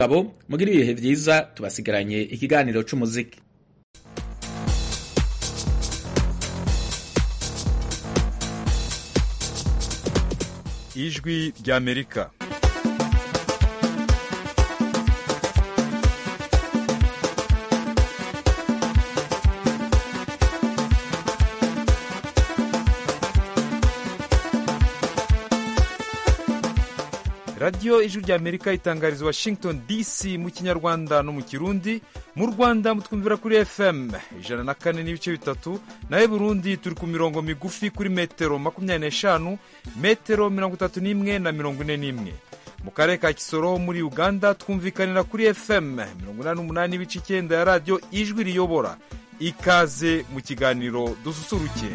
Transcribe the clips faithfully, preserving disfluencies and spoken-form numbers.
abo mugira ibihe vyiza tubasigaranye ikiganiro c'umuziki. Ijwi ry'Amerika. Radio Ijwi ry'Amerika itangariza Washington D C mu Kinyarwanda no mu Kirundi. Mu Rwanda mutwumvira kuri F M ijana na kane n'ibice bitatu, nawe Burundi turi ku mirongo migufi kuri metero makumyabiri n'eshanu, metero mirongo itatu n'imwe na mirongo ine n'imwe. Mu karere ka Kisoro muri Uganda twumvikanira kuri F M mirongo inani n'umunani n'ibice icyenda ya Radio Ijwi riyobora. Ikaze mu kiganiro dususuruke.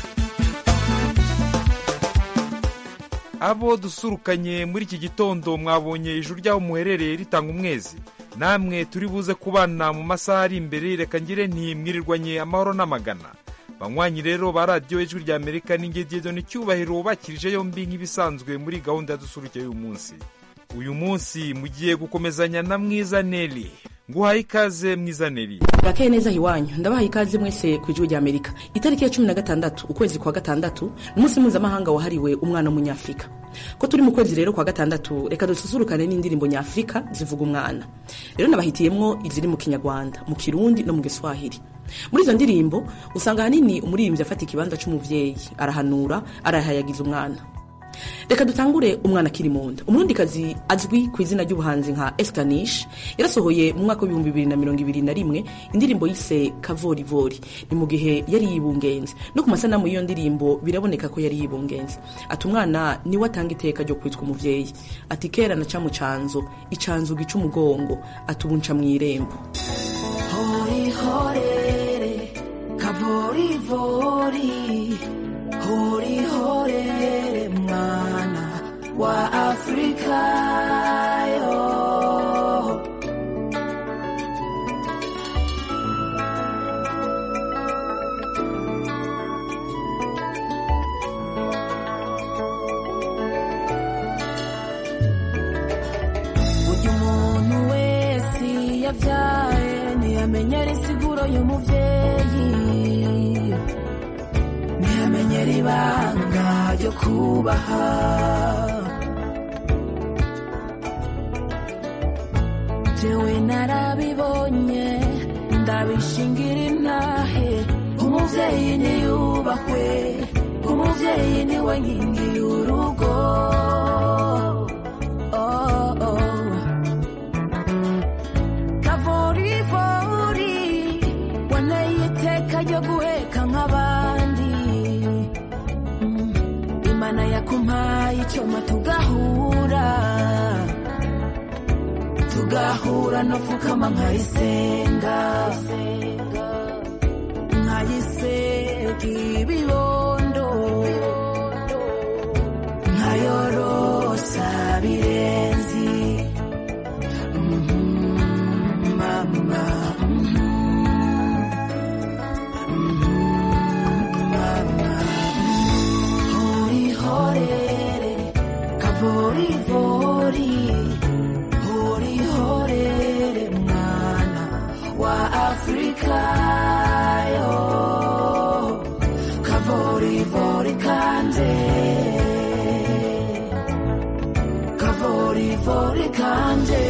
Abo dusurukanye muri iki gitondo mwabonye ijuru ryaho muherereye ritanga umwezi. Namwe turi buze kubana mu masaha ari imbere, reka ngire nti mwirirwanye amahoro n'amagana. Banywanyi rero ba Radio Ijwi ry'Amerika n'ingediyedo n'icyubahiro bakirije yombi nk'ibisanzwe muri gahunda ya dusuruke y'uyu munsi. Uyu munsi mugiye gukomezanya na Mwiza Neli. Nguhaye ikaze Mwiza Neli. Bakeye neza hiwanyu, ndabaha ikaze mwese ku Ijwi ry'Amerika. Itariki ya cumi na gatandatu ukwezi kwa gatandatu umunsi mpuzamahanga wahariwe umwana w'umunyafrika. Ko turi mu kwezi rero kwa gatandatu, reka dususurukane n'indirimbo nyafrika zivuga umwana. Rero nabahitiyemwo iziri mu Kinyarwanda, mu Kirundi no mu Giswahili. Muri izo ndirimbo usanga hanini umuririmbyi afata ikibanza c'umuvyeyi, arahanura, arahayagiza umwana. Reka dutangure umwana kiri munda. Umurundikazi azwi ku izina ry'ubuhanzi nka Eskanish yarasohoye mu mwaka w'ibihumbi bibiri na mirongo ibiri na rimwe indirimbo yise Kavorivori. Ni mu gihe yari yibungenze. No ku masanamu y'iyo ndirimbo biraboneka ko yari yibungenze. Ati umwana ni watanga iteka ryo kwitwa umuvyeyi. Ati kera na ca mu canzo, icanzo gica umugongo, atubunca mw'irembo. Hori horere Kavorivori, hori horere mwana wa Afrika yo. Burya umuntu wese yavyaye ntiyamenyera isiguro y'umuvyeyi, ntiyamenyera ibanga ryo kubaha. Jewe narabibonye ndabishingira intahe, umuvyeyi niyubahwe, umuvyeyi niwe nkingi y'urugo. Oh, oh. Kavorivori waneye iteka ryo guheka nk'abandi. mm. Imana yakumpaye icoma tugahura, tugahura no fukama nkayisenga, nkayisega ibibondo, nkayorosa birenzi. mm-hmm, mama mm-hmm, mm-hmm, mama. Hori horere Kavorivori, hori horere mwana wa Afrika yo. Kavorivori kanje, Kavorivori kanje.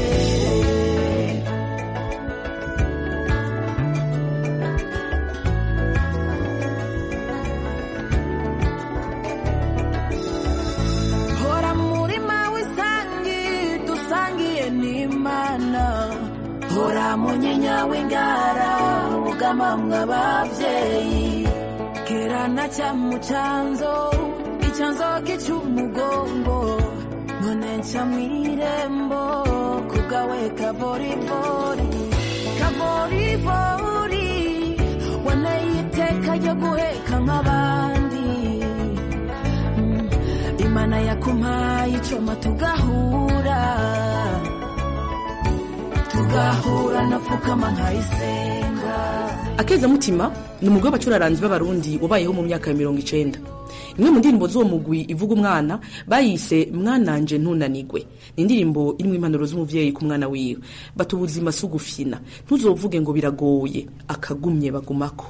Hora murima w'isangi dusangiye n'Imana, hora munyenya w'ingara ugama mw'abavyeyi. Kera na ca mu canzo, icanzo gica umugongo, none nca mw'irembo kubwawe Kavorivori. Kavorivori waneye iteka ryo guheka nk'abandi. mm. Imana yakumpaye icoma tugahura, tugahura no fukama nkayisenga, Akeza mutima ni umugwi w'abacuraranzi b'abarundi wabayeho mu myaka ya mirongo icenda. Imwe mu ndirimbo z'uwo mugwi ivuga umwana bayise mwananje ntunanigwe. Ni indirimbo irimwo impanuro z'umuvyeyi ku mwana wiwe. Bati ubuzima si ugufyina, ntuzovuge ngo biragoye, akagumye bagumako.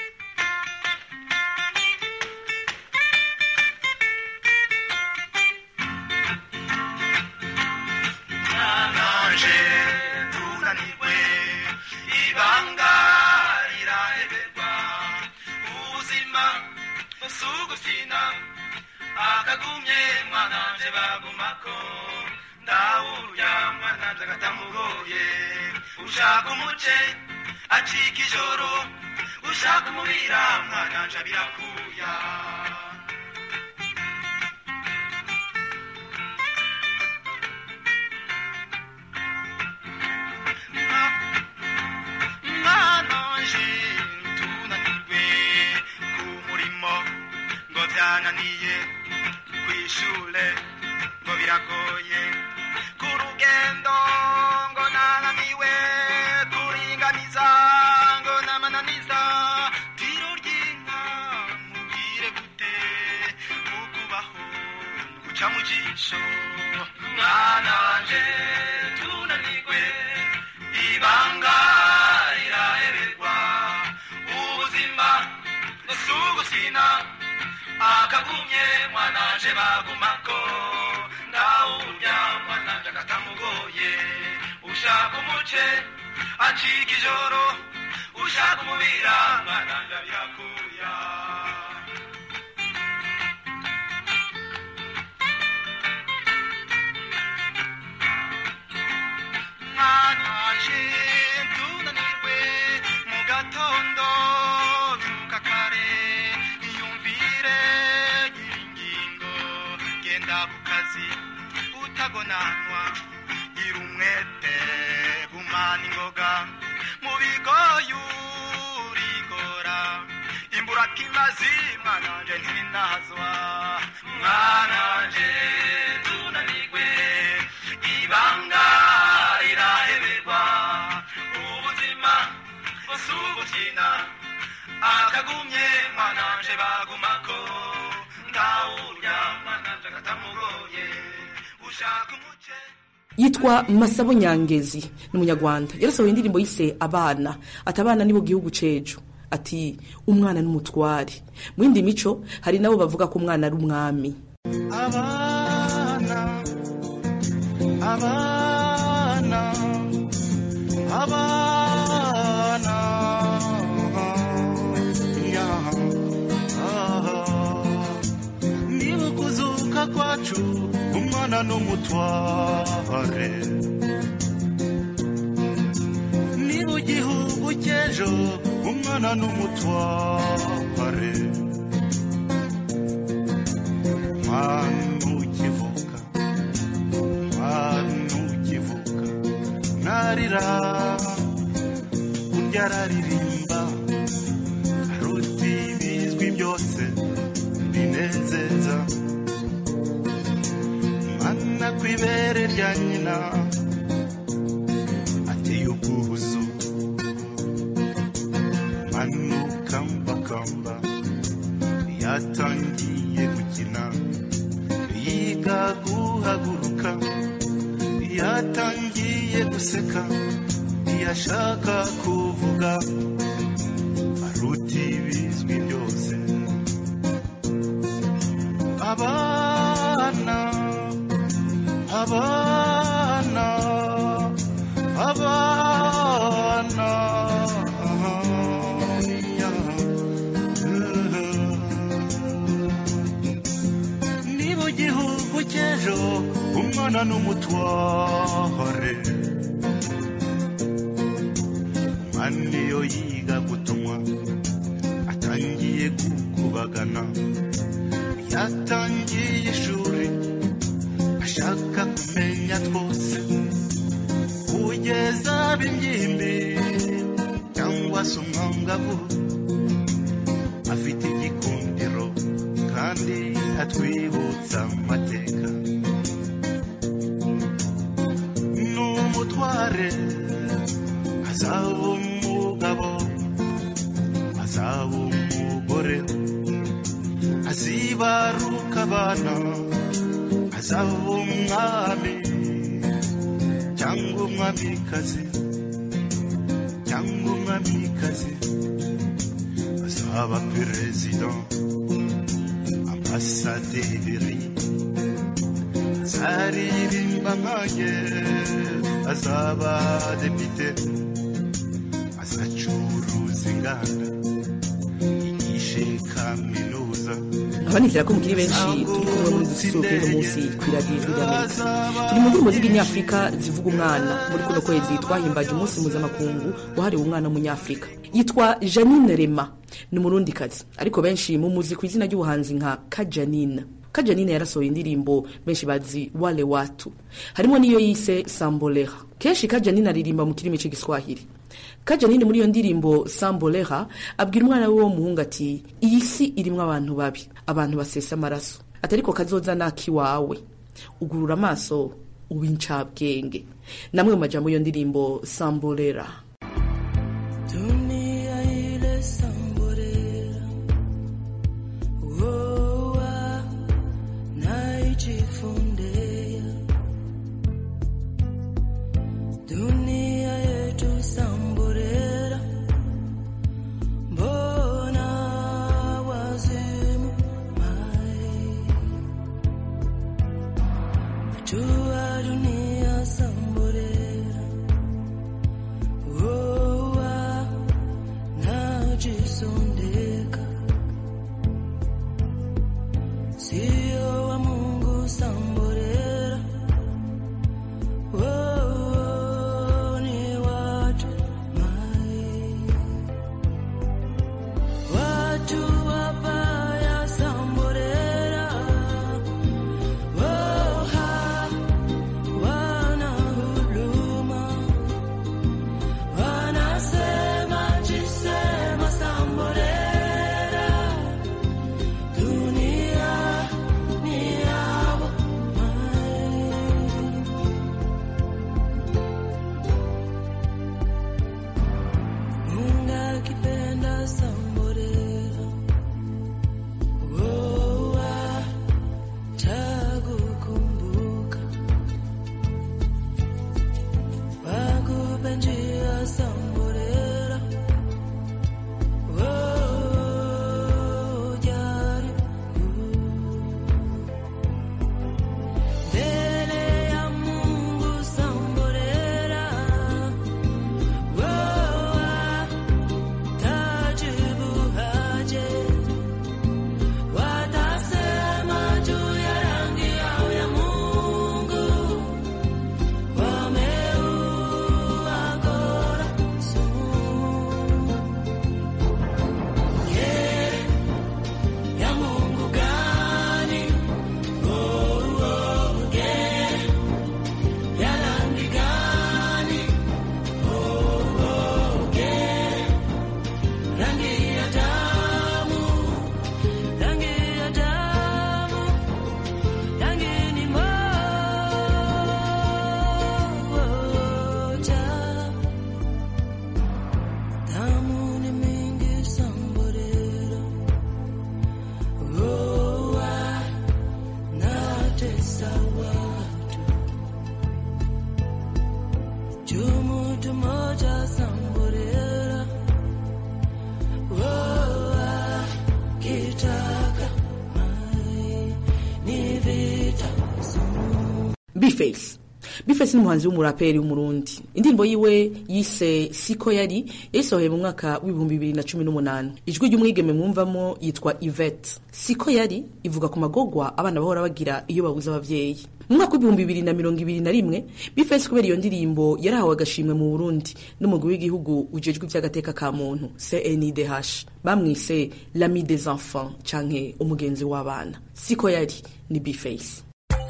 Akagumye mwananje bagumako ndawurya mwananje gatamugoye ushaka umuce acika ijoro ushaka umubira mwananje birakuya mwananje tunanirwe ku murimo ngo byananiye kw'ishure ngo biragoye ku rugendo ngo nananiwe kuringaniza ngo namananiza tiro ry'inka mubwire gute ukubaho guca mu jisho mwananje tunanirwe ibanga riraheberwa ubuzima busugusina akagumye mwananje bagumako ndawurya mwananje gatamugoye ushaka umuce acika ijoro ushaka umubira mwananje birakuya mwananje tunanirwe mu gatondo byuka kare kukazi utagonanwa irumwete gumana ingoga mu bigoyu rigora imbura kimazi mwananje ntinazwa mwananje tunanigwe ibanga iraheberwa ubuzima busugukina akagumye mwananje bagumako ndawurya mwananje gatamugoye ushaka umuce. Yitwa Masabo Nyangezi ni umunyarwanda yarasohoye indirimbo yise abana ati abana nibo gihugu cejo ati umwana n'umutware mu yindi mico hari nabo bavuga ko umwana ari umwami. Abana abana abana nibukuzuka kwacu umwana n'umutware nibu gihugu cyejo umwana n'umutware manu kivuka manu kivuka narira uryararirimba ruti bizwi byose binezeza mwana kwibere rya nyina ateye ubwuzu manu kamba kamba yatangiye gukina yiga guhaguruka yatangiye guseka yashaka kuvuga aruti bizwi byose abana abana abana nibo gihugu cyejo umwana n'umutware maniyo yiga gutumwa atangiye gukubagana yatangiye ishuri ashaka kumenya twose kugeza b'ingimbi cyangwa se umwangavu afite igikundiro kandi atwibutsa amateka n'umutware azaba umugabo azaba umugore azibaruka abana azaba umwami cyangwa umwamikazi cyangwa umwamikazi azaba perezida ambasaderi azaririmba nkanjye azaba depite azacuruza inganda yigishe kaminuza. abanizera ko mukiri benshi turi kumwe muri dususuruke uno munsi kw'iradiyo ijwi ry'Amerika. Turi mu ndirimbo z'ibinyafurika zivuga umwana. Muri kuno kwezi twahimbaje umunsi mpuzamakungu wahariwe umwana w'umunyafurika. Yitwa Janine Rema, ni umurundikazi ariko benshi mumuzi ku izina ry'ubuhanzi nka Kajanina. Kajanina yarasohoye indirimbo benshi bazi wale watu, harimo niyo yise Sambolera. Kenshi Kajanina aririmba mu kirimi cy'igiswahili. Kajanine muri iyo ndirimbo Sambolera abwira umwana we w'umuhungu ati iyi si irimo abantu babi, abantu basesa amaraso, atariko kazoza naki wawe, ugurura amaso ubincabwenge. Namwe mu majambo y'iyo ndirimbo Sambolera. Dunia ile Sambolera, woa naijifundea. Dunia yetu Sambolera, mbona wazimu mai. Jua dunia Sambolera, woa najisondeka. Sio wa Mungu Sambolera, woa ni watu mai. Watu wabaya Sambolera, woha wana huruma. Wanasema jisema Sambolera, dunia ni yao mai. Mungu akipenda Sambolera, woa takukumbuka. Wakupe njia Sambolera, woa jaribu. Mbele ya Mungu Sambolera, woa tajibu haje. Watasema juu ya rangi yao ya Mungu, wameua corazón. Quiere ya Mungu gani? Oh, oh, quiere ya rangi gani? Oh, oh, quiere rangi ya damu, rangi ya damu, rangi ni moja. Damu ni mingi Sambolera, woa natesa watu. Jumutu moja Sambolera, woa kitaka mai ni vita sumu. Bface. Bface ni umuhanzi w'umuraperi w'umurundi. Indirimbo yiwe yise Siko Yari yasohoye mu mwaka w'ibihumbi bibiri na cumi n'umunani. Ijwi ry'umwigeme mwumvamo yitwa Yvette. Siko Yari ivuga ku magogwa abana bahora bagira iyo babuze abavyeyi. Mu mwaka w'ibihumbi bibiri na mirongo ibiri na rimwe Bface kubera iyo ndirimbo yarahawe agashimwe mu Burundi n'umugwi w'igihugu ujejwe ivy'agateka ka muntu C N I D H, bamwise l'ami des enfants canke umugenzi w'abana. Siko Yari ni Bface.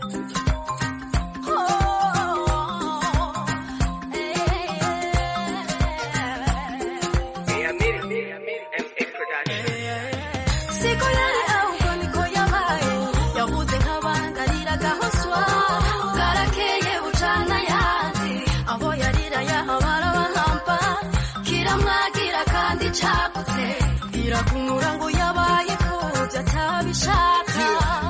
Siko yari ahubwo niko yabaye, yavuze nk'abangarira gahoswa. Bwarakeye bucana yandi, aho yarira yahabara bahampa. Kiramwagira kandi cagutse, irakunura ngo yabaye ko byatabishaka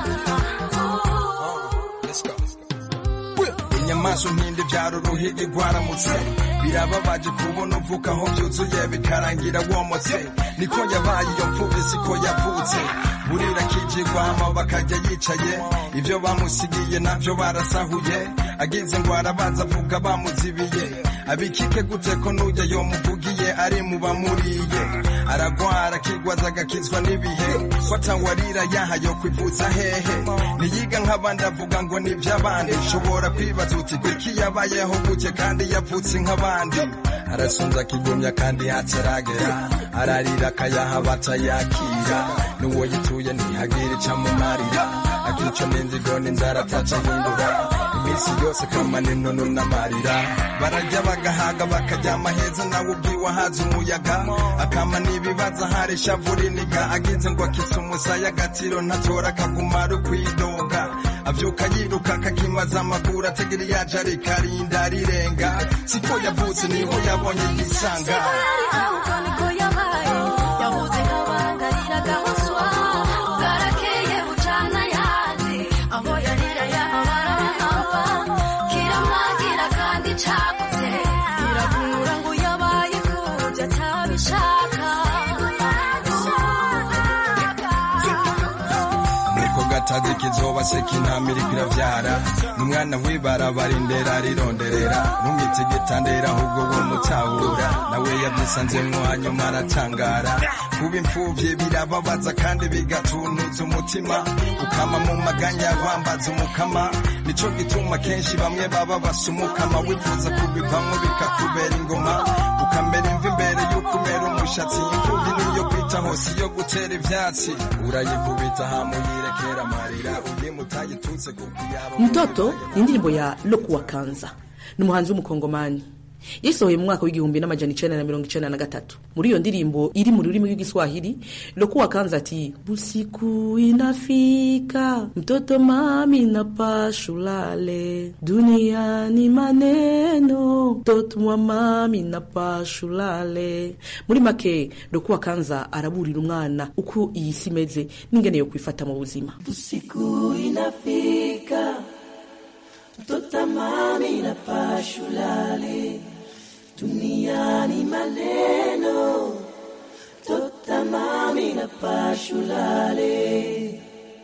inyamaswa nk'indi byaro uruhigi rwaramutse birababaje kubona uvuka aho byuzuye bikarangira womotse niko yabaye iyo mfubyi siko yavutse burira kijigwa hama bakajya yicaye ibyo bamusigiye nabyo barasahuye agize ngo arabanza avuga bamuzibiye abikike gute ko nujya yo muvugiye ari mu bamuriye aragwara kigwaza agakizwa n'ibihe watangwarira yahayo kwivuza hehe niyiga nk'abandi avuga ngo ni by'abandi ushobora kwibaza uti kwiki yabayeho gute kandi yavutse nk'abandi arasonza kigumya kandi hataragera ararira akayaha batayakira n'uwo yituye ntihagire icamumarira akica n'inzigo n'inzara atacahindura iminsi yose kamane nono n'amarira barajya bagahaga bakaryama heza nawe ubwiwe haza umuyaga akama n'ibibaza hari ishavu riniga agize ngo akitse umusaya agatiro ntatora akagumara ukwidoga avyuka yiruka akakimaza amaguru ategera yaje arikarinda rirenga siko yavutse niho yabonye yisanga niko yabaye yahuze nk'abangarira gahoswa bwarakeye bucana yandi aho yarira yahabara bahamba kiramwagira kandi cagutse irakunura ngo yabaye ko byatabishaka gatazi kizoba sekinamira kiravyara numwana wibarabara indera rironderera numwitse gitandera ahubwo wo mutahura nawe yabyisanzemwo hanyuma aratangara kuba imfuvye birababaza kandi bigatunuza umutima ukama mu maganya wambaza umukama nico gituma kenshi bamwe baba basumukama wifuza kubivamwo bikakubera ingoma ukamera imvi imbere y'ukumera umushatsi imfuvyi niyo kwita hose yo gutera ivyatsi urayikubita hamuyirekera Mtoto ni indirimbo ya Loku Wakanza ni umuhanzi w'umukongomani yasohoye mu mwaka w'igihumbi n'amajana icenda na mirongo icenda na gatatu. Muri iyo ndirimbo iri mu rurimi rw'Igiswahili Loku Wakanza ati busiku inafika mtoto mami na pashulale duniani maneno mtoto wa mami na pashulale. Muri make Loku Wakanza araburira umwana uko iyi si imeze n'ingene yo kwifata mu buzima. Busiku inafika mtoto mami na pashulale duniani maneno tota mami na pashulale.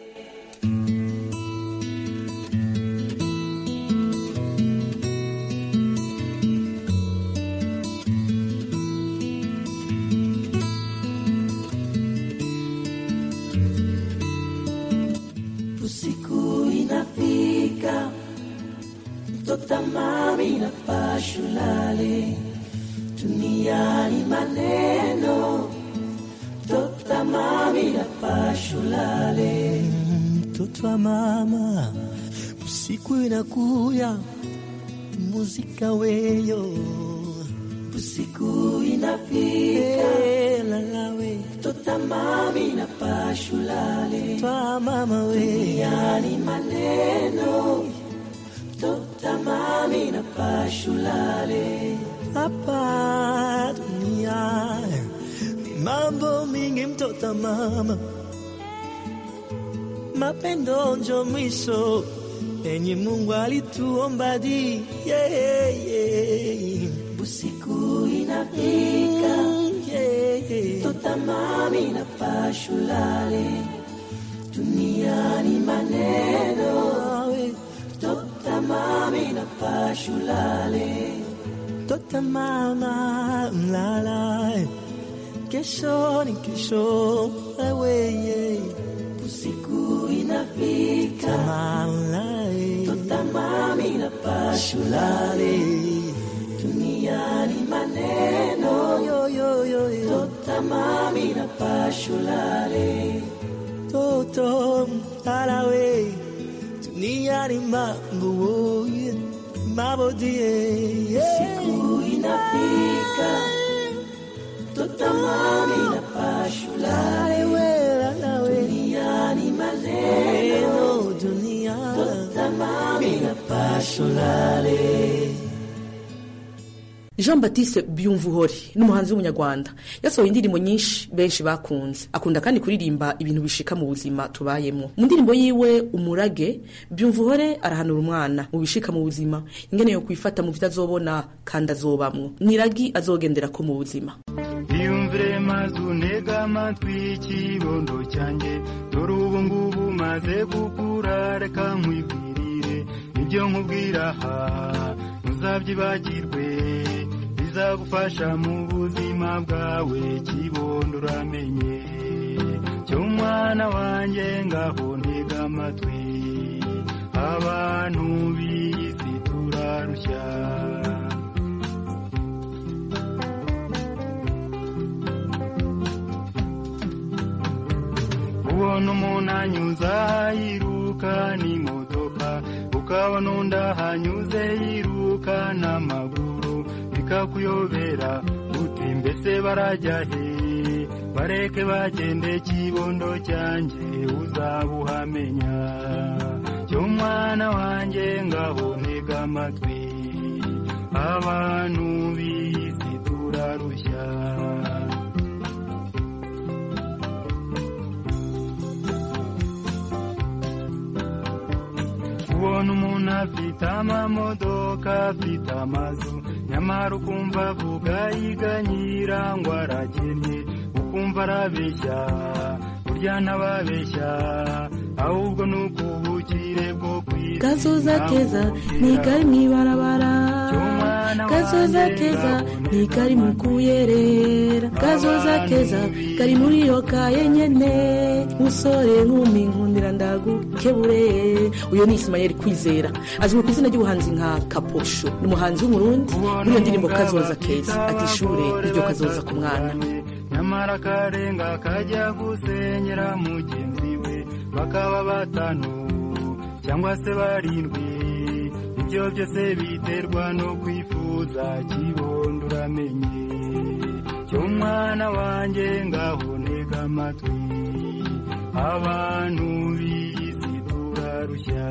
Usiku inafika tota mami na pashulale duniani maneno tota mami na pashulale. Mtoto wa mama usiku inakuya muzika weyo usiku inafika hey, lalawe tota mami na pashulale twa mama we duniani maneno tota mami na pashulale. Hapa dunia mambo mingi mtoto mama mapendo njo mwisho enye Mungu alituomba di yeah, yeah. Usiku inafika yeah, yeah. tota mami na pashulale duniani maneno tota mami na pashulale. Tota mama mlala kesho ni kesho wewe usiku inafika mama tota mami na pashulale duniani maneno yo yo yo tota mami na pashulale. Toto alawe duniani mambo mabodie usiku inafika tota mami na pashulale duniani maneno tota mami na pashulale. Jean Baptiste Byumvuhore n'umuhanzi w'umunyarwanda yasohoye indirimbo nyinshi benshi bakunze, akunda kandi kuririmba ibintu bishika mu buzima tubayemo. Mu ndirimbo yiwe Umurage, Byumvuhore arahanura umwana mu bishika mu buzima, ingene yo kwifata mu vitazobona kandi azobamwo, niragi azogendera ko mu buzima. Iyumvire mazu ntega amatwi ikibondo cyanjye, dore ubu ngubu maze gukura, reka nkwibwirire ibyo nkubwira aha ntuzabyibagirwe, bizagufasha mu buzima bwawe, kibondo uramenye cyo mwana wanjye, ngaho ntega amatwi, abantu b'isi turarushya. Ubona umuntu anyuza yiruka n'imodoka, ukabona undi ahanyuze yiruka n'amaguru, bikakuyobera uti mbese barajya he, bareke bagende kibondo cyanjye uzabuhamenya, cyo mwana wanjye ngaho ntega amatwi, abantu b'isi turarushya. Ubona umuntu afite amamodoka, afite amazu, nyamara ukumva avuga yiganyira ngo arakennye, ukumva arabeshya, burya ntababeshya, ahubwo ni ukubukire bwo kwisi. Gazoza keza ni kari mwibarabara, gazoza keza ni kari mukuyerera, gazoza keza kari muri yo kaye nyene, musore nkumi nkundira ndagukebure. Uyo ni Ismael Kwizera, azwi ku izina ry'ubuhanzi nka Kaposho, ni umuhanzi w'umurundi. Muri iyo ndirimbo Kazoza keza ati ishure iryo kazoza ku mwana, nyamara karenga kajya gusenyera mugenzi we, bakaba batanu cyangwa se barindwi, ibyo byose biterwa no kwifuza, kibondo uramenye cyo mwana wanjye, ngaho ntega amatwi, abantu b'isi turarushya.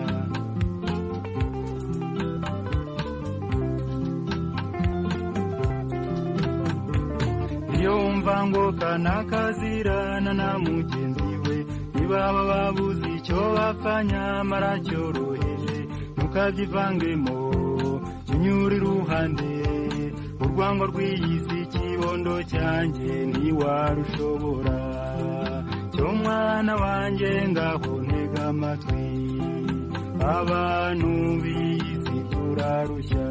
Iyo wumva ngo kanakazirana na mugenzi we, nibaba babuze icyo bapfa nyamara cyoroheje, ntukabyivangemo kinyura iruhande, urwango rw'iyisi kibondo cyanjye ntiwarushobora, cyo mwana wanjye ngaho ntega amatwi, abantu b'isi turarushya.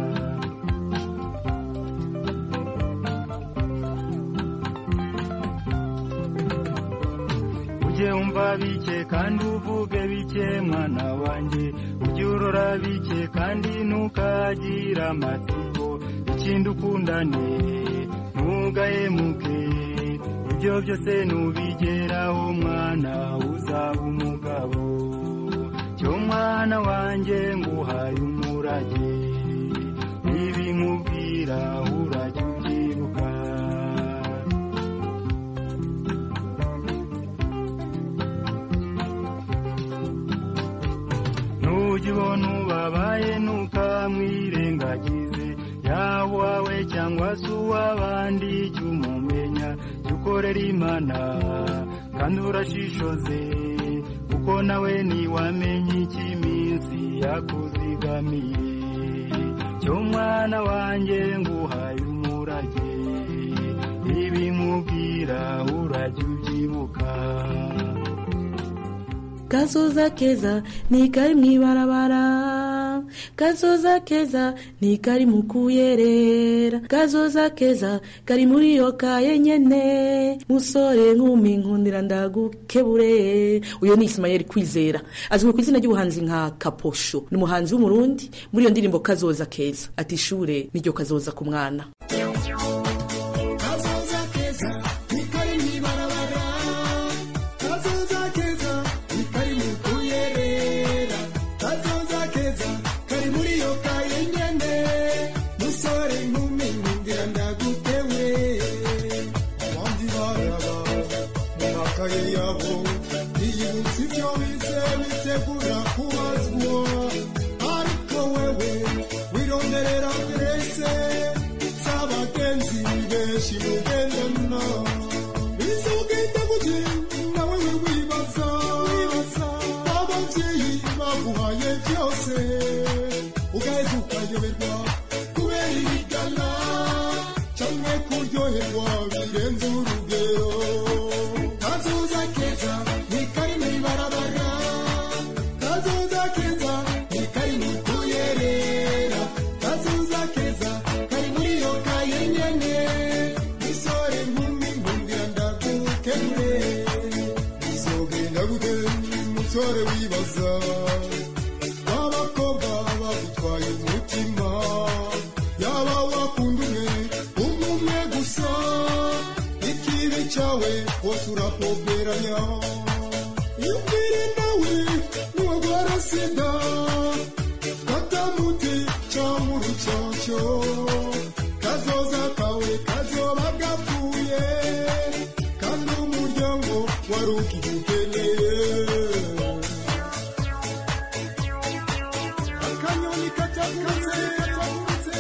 Ujye umva bike kandi uvuge bike mwana wanjye, ujye urora bike kandi ntukagira amatsiko, ikindi ukundane ntugahemuke, ibyo byose nubigeraho mwana uzaba umugabo, cyo mwana wanjye nguhaye umurage, ibi nkubwira urajya ubyibuka. Nujya ubona ubabaye ntukamwirengagize, yaba uwawe cyangwa se uw'abandi, jya umumenya, jya ukorera Imana kandi urashishoze, kuko nawe ntiwamenya icy'iminsi yakuzigamiye, cyo mwana wanjye nguhaye umurage, ibi nkubwira urajya ubyibuka. Gazoza keza ni kari mwibarabara, gazoza keza ni kari mukuyerera, gazoza keza kari muri yo kaye nyene, musore nkumi nkundira ndagukebure. Uyo ni Ismael Kwizera, azwi ku izina ry'ubuhanzi nka Kaposho, ni umuhanzi w'umurundi. Muri iyo ndirimbo Kazoza keza ati ishure niryo kazoza ku mwana. Ariko wewe wironderera Grace benshi mugendana bizogenda gute nawe we wibaza ababyeyi baguhaye byose ugaheza ukayoberwa kubera ibigana cyangwa kuryoherwa birenze urugero kazoza keza ni kari mu ibarabara kazoza keza ni kari mu kuyerera kazoza keza kari muri yo kaye nyene misore nkumi nkundira ndagukemure bizogenda gute musore wibaza w'abakobwa bagutwaye umutima yaba wakunda umwe umwe gusa ikibi cyawe wose urapoberanya yubwire nawe nuwagwara sida katamuti cyangwa urucocyo kazoza kawe kazoba gapfuye kandi umuryango wari ukidukeneye akanyoni katagurutse katagurutse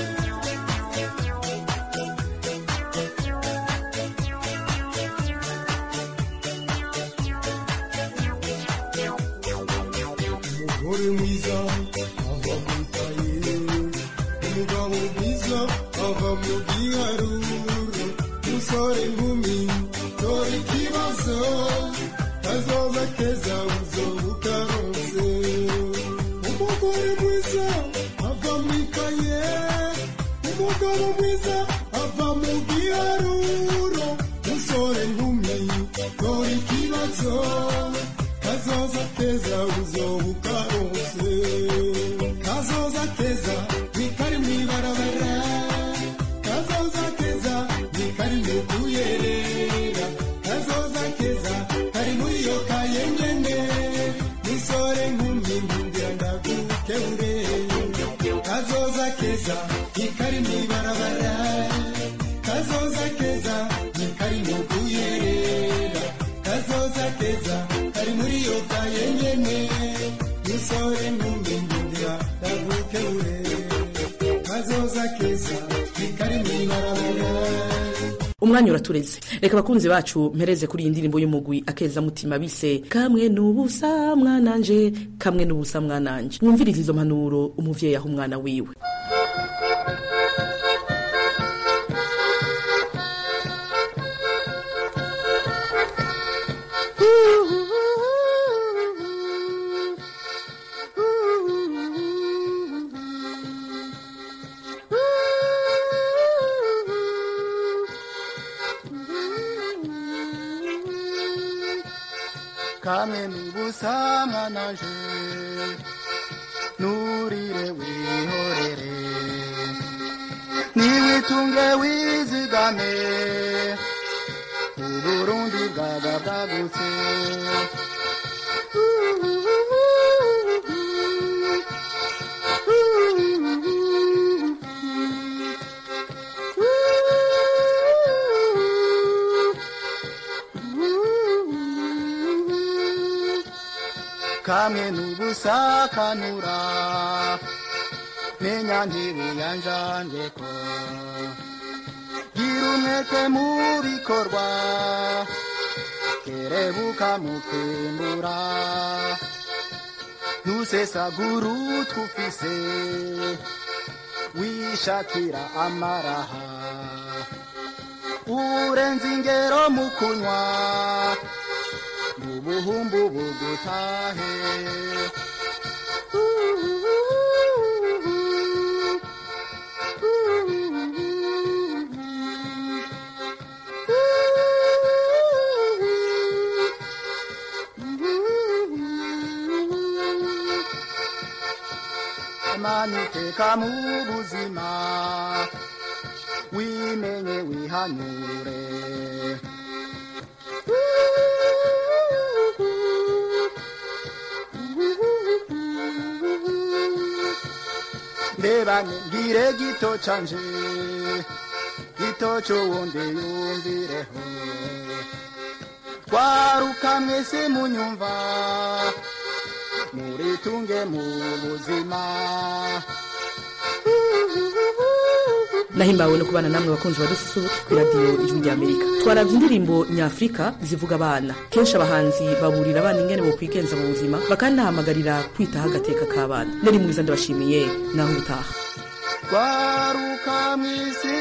umugore mwiza ava mu ikaye umugabo mwiza ava mu giharuro umusore nkumi dore ikibazo kazoza keza uzoba ukaronse umugore mwiza ava mu ikaye umugabo mwiza ava mu giharuro umusore nkumi dore ikibazo kazoza keza uzoba ukaronse kazoza keza ni kari mu ibarabara kazoza keza ni kari mu kuyerera kazoza keza kari muri yo kaye nyene misore nkumi nkundira ndagukemure kazoza keza ni kari mu ibarabara kazoza keza ni kari mu kuyerera kazoza keza kari muri yo kaye nyene misore nkumi nkundira ndagukemure kazoza keza ni kari mu ibarabara. umwanya uratureze reka bakunzi bacu mpereze kuri iyi ndirimbo y'umugwi akeza mutima bise kamwe n'ubusa mwananje kamwe n'ubusa mwananje mwumvirize izo mpanuro umuvyeyi aho umwana wiwe kamwe n'ubusa mwananje nurire wihorere niwitunge wizigame uburundi bwaga bwagutse kamwe n'ubusa kanura menya ntiwiyanjanjeko gira umwete mu bikorwa kerebuka mu kwimbura ntusesagura utwufise wishakira amaraha urenze ingero mu kunywa ubuhumbu bugutahe amaniteka mu buzima wimenye wihanure mbebane ngire gito canje gito c'uwundi yumvireho twaruka mwese munyumva muritunge mu buzima nahimbawe no kubana namwe bakunzi badususuruka ku radio Ijwi rya Amerika. Twaravye indirimbo nyafrika zivuga abana. Kenshi abahanzi baburira abana ingene bo kwigenza mu buzima bakanahamagarira kwitaho agateka k'abana. Nari mwiza ndabashimiye naho utaha. Kwaruka mwisi